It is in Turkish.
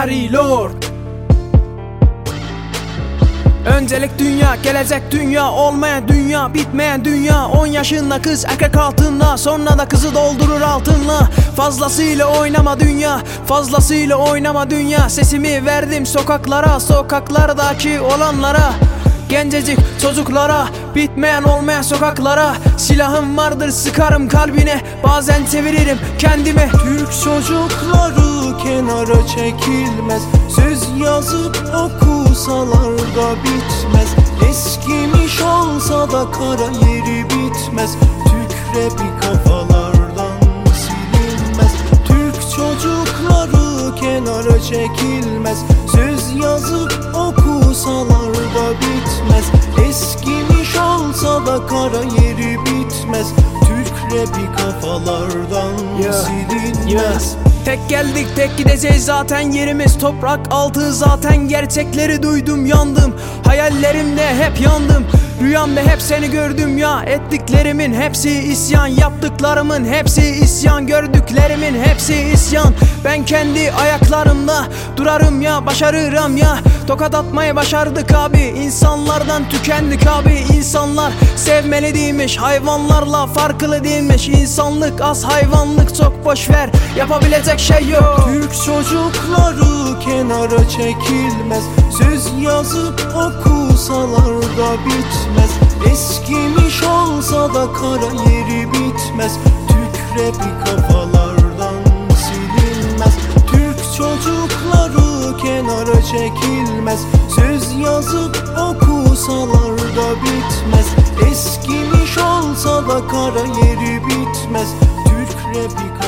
Gary Lord. Öncelik dünya, gelecek dünya, olmayan dünya, bitmeyen dünya. 10 yaşında kız erkek altında, sonra da kızı doldurur altınla. Fazlasıyla oynama dünya, fazlasıyla oynama dünya. Sesimi verdim sokaklara, sokaklardaki olanlara, gencecik çocuklara, bitmeyen olmayan sokaklara. Silahım vardır, sıkarım kalbine, bazen çeviririm kendimi. Türk çocukları kenara çekilmez, söz yazıp okusalar da bitmez. Eskimiş olsa da kara yeri bitmez, Türk rapi kafalardan silinmez. Türk çocukları kenara çekilmez, söz yazıp okusalar da bitmez. Eskimiş olsa da kara yeri bitmez, Türk rapi kafalardan silinmez. Tek geldik tek gideceğiz, zaten yerimiz toprak altı. Zaten gerçekleri duydum yandım, hayallerimde hep yandım. Rüyamda hep seni gördüm ya, ettiklerimin hepsi isyan, yaptıklarımın hepsi isyan, gördüklerimin hepsi isyan. Ben kendi ayaklarımda durarım ya, başarırım ya. Tokat atmayı başardık abi, insanlardan tükendik abi. İnsanlar sevmeli değilmiş, hayvanlarla farklı değilmiş. İnsanlık az, hayvanlık çok, boşver, yapabilecek şey yok. Türk çocukları kenara çekilmez, söz yazıp okusalar da bitmez. Eskimiş olsa da kara yeri bitmez, Türk rapi kafalardan silinmez. Türk çocukları kenara çekilmez, söz yazıp okusalar da bitmez. Eskimiş olsa da kara yeri bitmez, Türk rapi